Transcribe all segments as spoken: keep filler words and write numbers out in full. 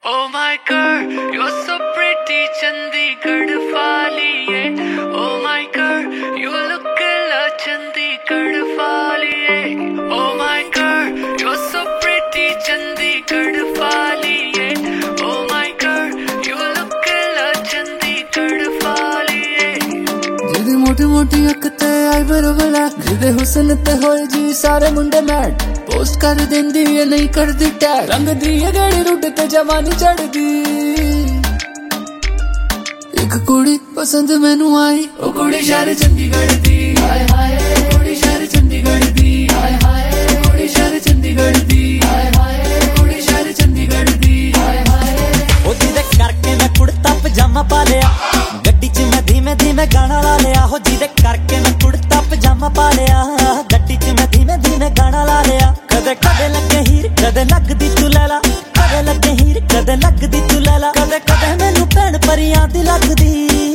Oh my girl, you're so pretty, Chandigarh वालिए. Oh my girl, you look like Chandigarh वालिए. Oh my girl, you're so pretty, Chandigarh वालिए. Oh my girl, you look like Chandigarh वालिए. जिदी मोटी मोटी अख ते eyebrow black, जिदे हुस्न ते होए जी सारे मुंडे mat. Post कर देंदी है नहीं कर दी टैग, रंग दी है गड़ी रुड ते जवानी चढ़दी. एक कुड़ी पसंद मैनू आई, ओ कुड़ी शहर चंडीगढ़ दी. हाय हाय कुड़ी शहर चंडीगढ़ दी. हाय हाय कुड़ी शहर चंडीगढ़ दी. हाय हाय कुड़ी शहर चंडीगढ़ दी. हाय हाय ओ जिदे करके मैं कुड़ता पजामा पा लिया, गड्डी च मैं धीमे धीमे गाना ला लिया. हो जिदे करके मैं कुड़ता पजामा पा लिया, गड्डी च मैं धीमे धीमे गाना ला लिया. कदे कदे लगे हीर कदे लगदी तू लैला, कदे लगे हीर कदे लगदी तू लैला. कदे कदे मैनू भैन परियां दी लगदी.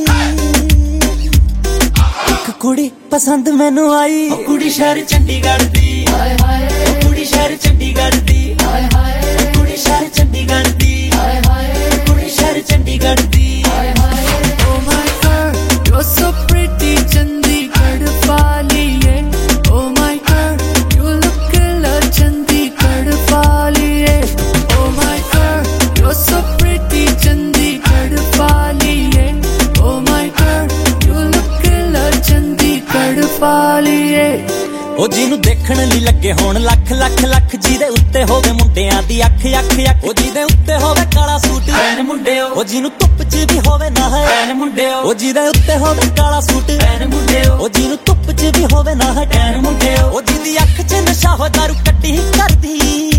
एक कुड़ी पसंद मैनू आई, ओ कुड़ी शहर चंडीगढ़ दी. हाय हाय ओ कुड़ी शहर चंडीगढ़ दी. हाय हाय ओ कुड़ी शहर चंडीगढ़ दी. हाय हाय ओ कुड़ी शहर चंडीगढ़ दी. हाय हाय. Oh my girl, you're so pretty, Chandigarh वालिए. Oh my girl, you look like Chandigarh वालिए. Oh my girl, you're so pretty, Chandigarh वालिए. Oh my girl, you look like Chandigarh वालिए. ओ जिनू देखण लई लगे होण लख लख लख, जिदे उत्ते होवे मुंडियां दी अख अख अख. ओ जिदे उत्ते होवे काला सूट पैन मुंडिओ, ओ जिनू धुੱਪ च भी होवे ना है पैन मुंडिओ. ओ जिदे उत्ते होवे काला सूट पैन मुंडिओ, ओ जिनू धुੱਪ च भी होवे ना है पैन मुंडिओ. ओ जिदी अख च नशा हो दारू कट्टी करदी.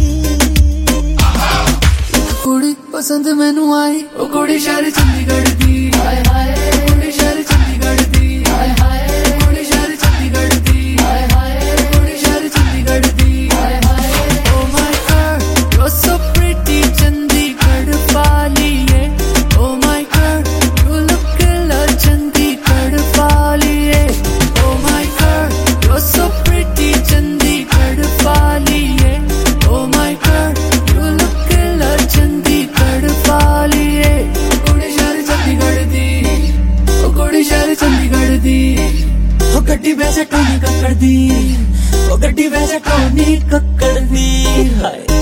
कुड़ी पसंद मैनू आई, ओ कुड़ी शहर चंडीगढ़ दी. हाय हाय कुड़ी शहर चंडीगढ़ दी. हाय हाय कुड़ी शहर चंडीगढ़ दी. हाय हाय कुड़ी शहर चंडीगढ़ दी. हाय हाय. Oh my girl, you're so pretty, Chandigarh वालिए. Oh my girl, you look like Chandigarh वालिए. Oh my girl, you're so pretty, Chandigarh वालिए. Oh my girl, you look like Chandigarh वालिए. कुड़ी शहर चंडीगढ़ दी, ओ कुड़ी शहर चंडीगढ़ दी. ओ गड्डी वैसे टोनी कक्कड़ दी, ओ गड्डी वैसे टोनी कक्कड़ दी. हाय